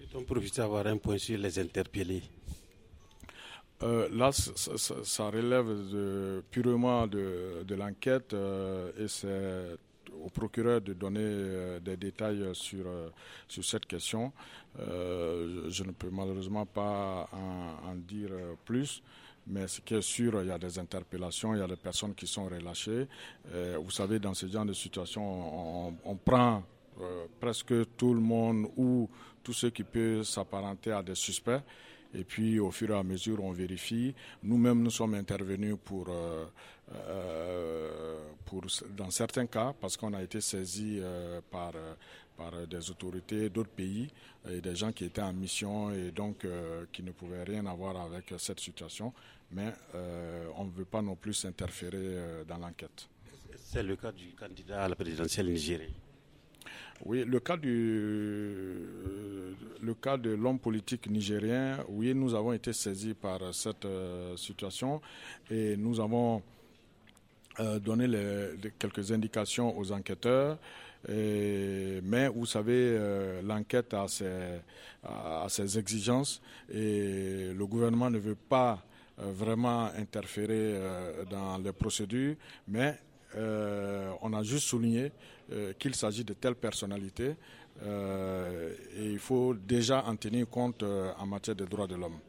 On profite d'avoir un point sur les interpellés. Là, ça relève purement de l'enquête et c'est au procureur de donner des détails sur cette question. Je ne peux malheureusement pas en dire plus. Mais ce qui est sûr, il y a des interpellations, il y a des personnes qui sont relâchées. Vous savez, dans ce genre de situation, on prend presque tout le monde ou tout ce qui peut s'apparenter à des suspects. Et puis, au fur et à mesure, on vérifie. Nous-mêmes, nous sommes intervenus dans certains cas, parce qu'on a été saisis par des autorités d'autres pays et des gens qui étaient en mission et donc qui ne pouvaient rien avoir avec cette situation. Mais on ne veut pas non plus s'interférer dans l'enquête. C'est le cas du candidat à la présidentielle nigérienne. Oui, le cas de l'homme politique nigérien, oui, nous avons été saisis par cette situation et nous avons donné quelques indications aux enquêteurs. Mais vous savez, l'enquête a ses exigences et le gouvernement ne veut pas vraiment interférer dans les procédures, mais on a juste souligné qu'il s'agit de telles personnalités et il faut déjà en tenir compte en matière de droits de l'homme.